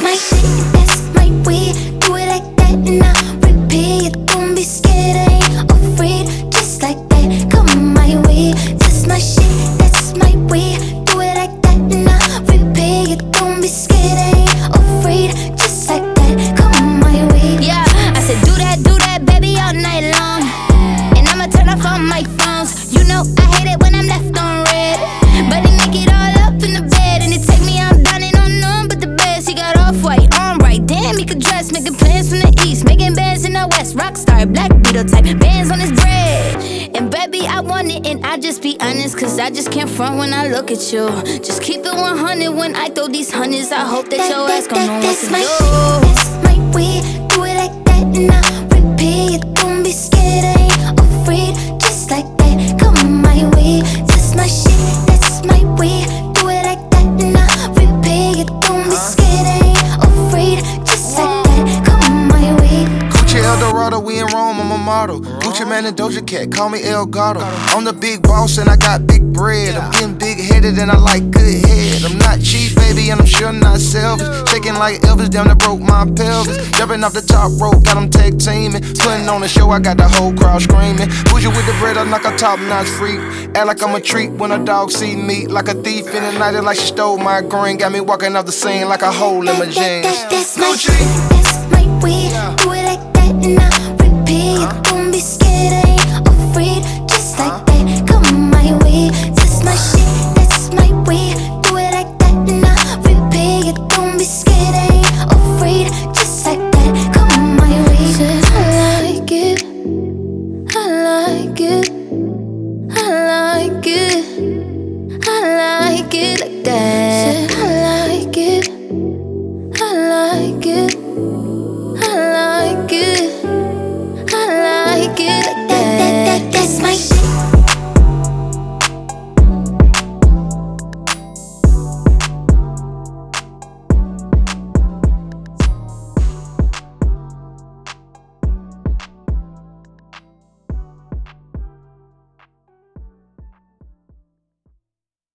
my shit, that's my weed. Do it like that and I repeat. Don't be scared, I ain't afraid. Just like that, come my way. That's my shit, that's my weed. Do it like that and I repeat. Don't be scared, I ain't afraid. Just like that, come my way. Yeah, I said do that, baby, all night long. And I'ma turn off all my phones. You know I hate it when I'm left on red. But he make it all up in the bed. And it take me out dining on none but the best. He got off-white, on right. Damn, he could dress. Making plans from the east, making bands in the west. Rockstar, black beetle type, bands on his bread. And baby, I want it and I just be honest. Cause I just can't front when I look at you. Just keep it 100 when I throw these hundreds. I hope that your ass gon' know what to do. That's my weed. Do it like that and I repeat. Don't be scared, I ain't afraid. Just like that, come my way. That's my shit, that's my weed. Do it like that and I repeat. Don't be scared, I ain't afraid. Just like that, come my way. Gucci Eldorado, we in Rome, I'm a model. Gucci Man and Doja Cat, call me El Gato. I'm the big boss and I got big bread. I'm getting big-headed and I like good head. I'm not cheap, baby, and I'm sure not selfish. Shaking like Elvis, damn, that broke my pelvis. Jumping off the top rope, got them tag teaming. Putting on the show, I got the whole crowd screaming. Bougie with the bread, I'm like a top-notch freak. Act like I'm a treat when a dog see me. Like a thief in the night, like she stole my green. Got me walking off the scene like a hole in my jeans. That's my shit, that's my weed. Do it like that and I repeat. Don't be scared, I